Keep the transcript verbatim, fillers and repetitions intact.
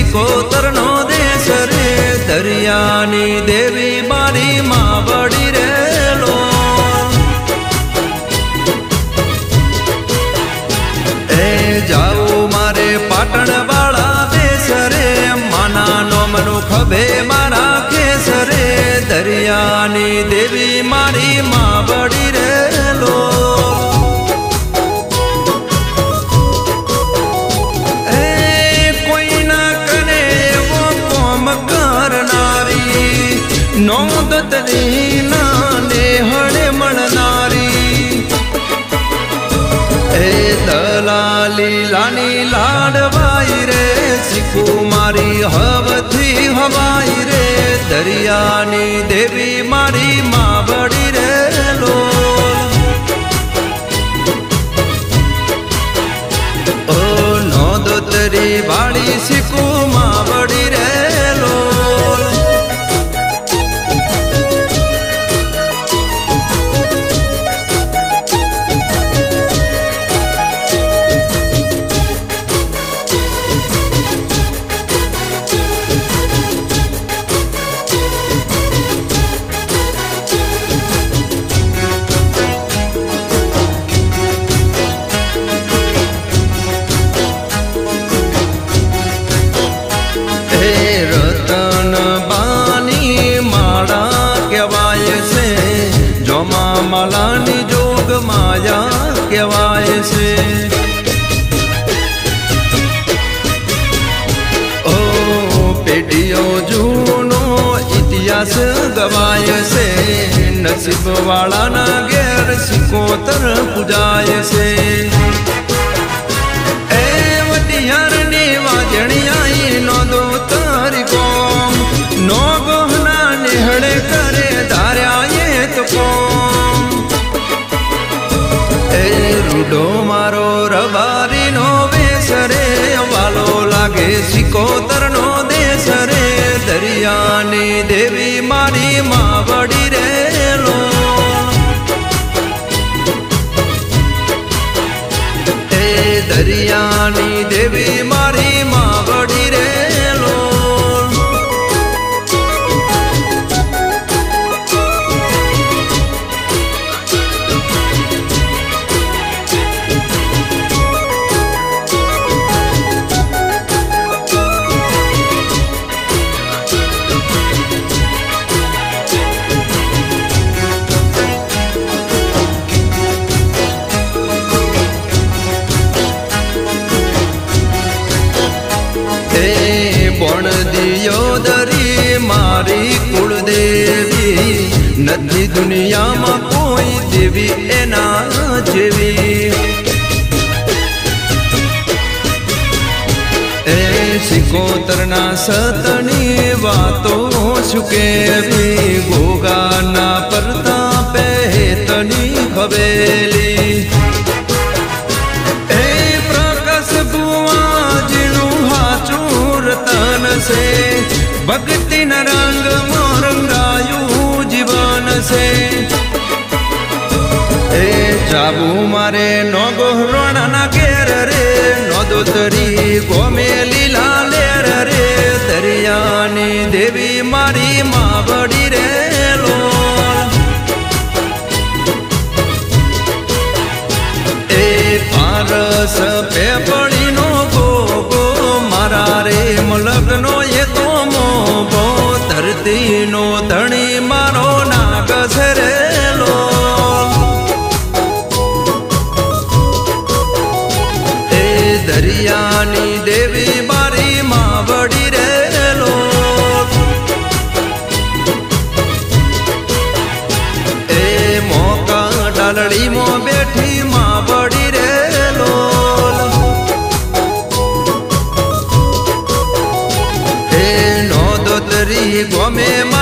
Sikotar no देश रे दरियानी देवी मारी मावड़ी रे लो। ए जाओ मारे पाटण वाला देश रे माना नो मनु खभे मारा केस रे दरियानी देवी मारी मावड़ी रे लो। नौदतरी नाने हणे मणनारी ए दलाली लानी लाडवाई रे सिकुमारी हवथी हवाई रे दरियानी देवी मारी मावड़ी रे लो। ओ नौदतरी वाली सिकु मावड़ी रे लो। मालानी जोग माया कहवाय से ओ पेटियो जूनो इतिहास गवाय से नसीब वाला ना गैर सिकोतर पुजाय से ए वटियार ने वाजणी आई नो दो तारी कोम नो गोहना निहड़े करे धार्या ये तो कोम रूडो मारो रबारी नो वेश रे वालो लागे सिकोतर नो देश रे दरियानी देवी मारी मावड़ी रे लो। ए दरियानी देवी मारी मावड़ी रे लो। पण दियोदरी मारी कुल देवी नदी दुनिया में कोई देवी एना जेवी। ए सिकोतर ना सतनी वातो सुकेवी गोगा ना प्रताप तनी खबेली ए प्रकाश बुआ जिनु तन से भक्ति न रंग मोरंगायु जीवन से ए जाबू मारे नो गोहरोना ना घेर रे नो दोतरी गोमे लीला लेर रे दरियानी देवी मारी मावड़ी रे लो। ए पारस पे पड़ी नो गो गो मारा रे लगनो ये तो मोबो धरती नो धनी मारो नागस रे लो। ए दरियानी देवी मारी मावड़ी रे लो। ए मौका डालड़ी मो बैठी मावड़ी रे लो। गोमे